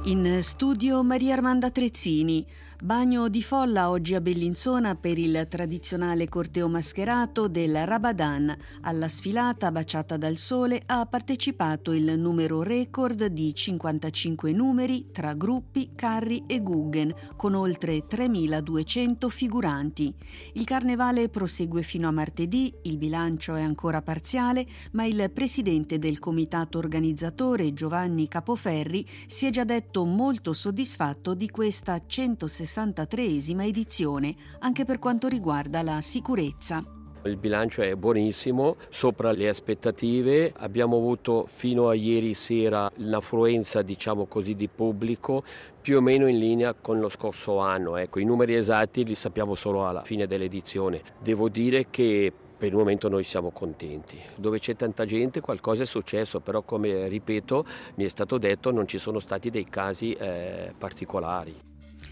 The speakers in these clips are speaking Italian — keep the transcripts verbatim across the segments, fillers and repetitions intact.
In studio Maria Armanda Trezzini. Bagno di folla oggi a Bellinzona per il tradizionale corteo mascherato del Ramadan. Alla sfilata baciata dal sole ha partecipato il numero record di cinquantacinque numeri tra gruppi, carri e Guggen, con oltre tremiladuecento figuranti. Il carnevale prosegue fino a martedì, il bilancio è ancora parziale, ma il presidente del comitato organizzatore Giovanni Capoferri si è già detto molto soddisfatto di questa centosessantatreesima edizione, anche per quanto riguarda la sicurezza. Il bilancio è buonissimo, sopra le aspettative. Abbiamo avuto fino a ieri sera l'affluenza, diciamo così, di pubblico più o meno in linea con lo scorso anno. Ecco, i numeri esatti li sappiamo solo alla fine dell'edizione. Devo dire che per il momento noi siamo contenti. Dove c'è tanta gente qualcosa è successo, però come ripeto mi è stato detto non ci sono stati dei casi eh, particolari.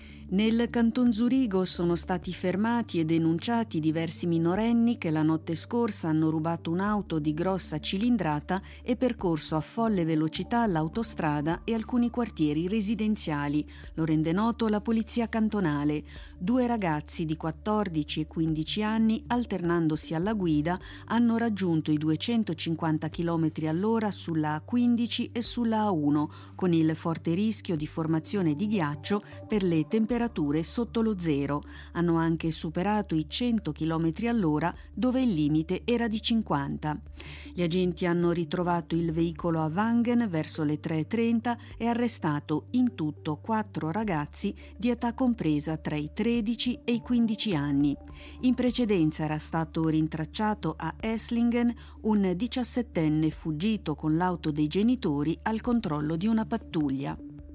Nel Canton Zurigo sono stati fermati e denunciati diversi minorenni che la notte scorsa hanno rubato un'auto di grossa cilindrata e percorso a folle velocità l'autostrada e alcuni quartieri residenziali. Lo rende noto la polizia cantonale. Due ragazzi di quattordici e quindici anni, alternandosi alla guida, hanno raggiunto i duecentocinquanta chilometri all'ora sulla A quindici e sulla A uno, con il forte rischio di formazione di ghiaccio per le temperature sotto lo zero. Hanno anche superato i cento chilometri all'ora dove il limite era di cinquanta. Gli agenti hanno ritrovato il veicolo a Wangen verso le tre e trenta e arrestato in tutto quattro ragazzi di età compresa tra i tredici e i quindici anni. In precedenza era stato rintracciato a Esslingen un diciassettenne fuggito con l'auto dei genitori al controllo di una pattuglia.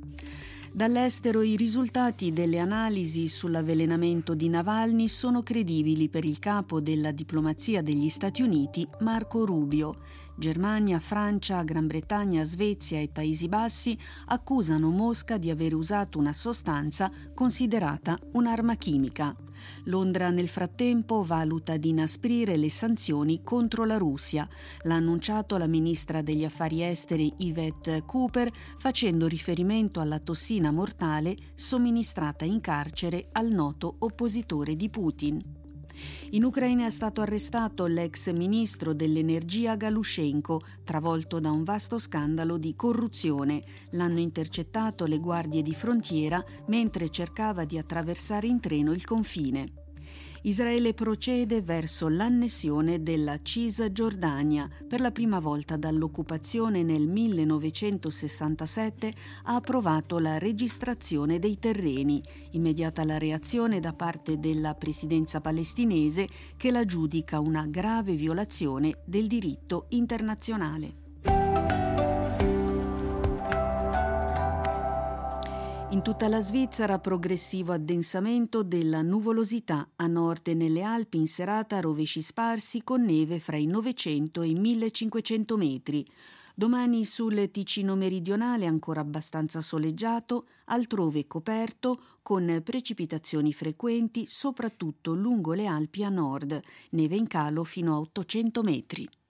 Dall'estero i risultati delle analisi sull'avvelenamento di Navalny sono credibili per il capo della diplomazia degli Stati Uniti, Marco Rubio. Germania, Francia, Gran Bretagna, Svezia e Paesi Bassi accusano Mosca di aver usato una sostanza considerata un'arma chimica. Londra nel frattempo valuta di inasprire le sanzioni contro la Russia. L'ha annunciato la ministra degli affari esteri Yvette Cooper, facendo riferimento alla tossina mortale somministrata in carcere al noto oppositore di Putin. In Ucraina è stato arrestato l'ex ministro dell'energia Galushenko, travolto da un vasto scandalo di corruzione. L'hanno intercettato le guardie di frontiera mentre cercava di attraversare in treno il confine. Israele procede verso l'annessione della Cisgiordania. Per la prima volta dall'occupazione nel millenovecentosessantasette ha approvato la registrazione dei terreni. Immediata la reazione da parte della presidenza palestinese che la giudica una grave violazione del diritto internazionale. In tutta la Svizzera progressivo addensamento della nuvolosità, a nord e nelle Alpi in serata rovesci sparsi con neve fra i novecento e i millecinquecento metri. Domani sul Ticino meridionale ancora abbastanza soleggiato, altrove coperto con precipitazioni frequenti soprattutto lungo le Alpi a nord, neve in calo fino a ottocento metri.